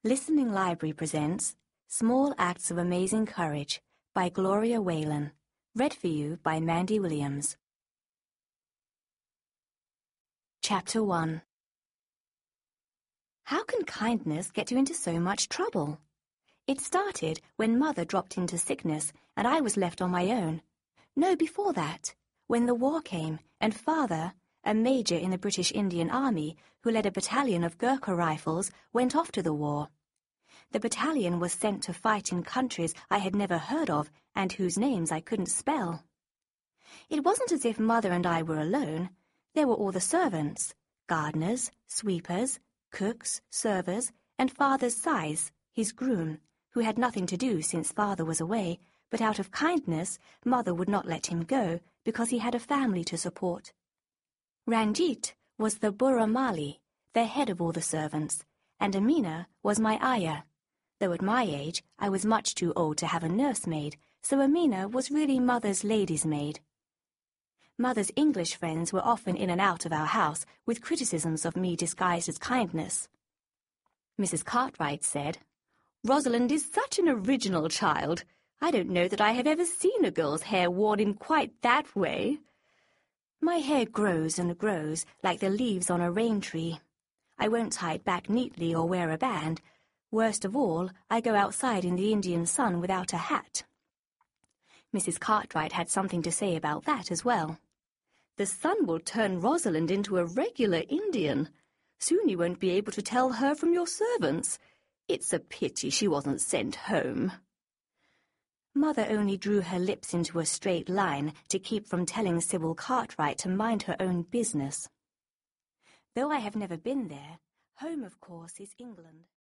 Listening Library presents Small Acts of Amazing Courage by Gloria Whalen. Read for you by Mandy Williams. Chapter 1. How can kindness get you into so much trouble? It started when Mother dropped into sickness and I was left on my own. No, before that, when the war came and Father, a major in the British Indian Army who led a battalion of Gurkha rifles, went off to the war. The battalion was sent to fight in countries I had never heard of and whose names I couldn't spell. It wasn't as if Mother and I were alone. There were all the servants, gardeners, sweepers, cooks, servers, and Father's sais, his groom, who had nothing to do since Father was away, but out of kindness Mother would not let him go because he had a family to support. Ranjit was the Burra Mali, the head of all the servants, and Amina was my ayah. Though at my age I was much too old to have a nursemaid, so Amina was really Mother's lady's maid. Mother's English friends were often in and out of our house with criticisms of me disguised as kindness. Mrs. Cartwright said, "Rosalind is such an original child. I don't know that I have ever seen a girl's hair worn in quite that way. My hair grows and grows like the leaves on a rain tree. I won't tie it back neatly or wear a band. Worst of all, I go outside in the Indian sun without a hat." Mrs. Cartwright had something to say about that as well. "The sun will turn Rosalind into a regular Indian. Soon you won't be able to tell her from your servants. It's a pity she wasn't sent home." Mother only drew her lips into a straight line to keep from telling Sybil Cartwright to mind her own business. Though I have never been there, home, of course, is England.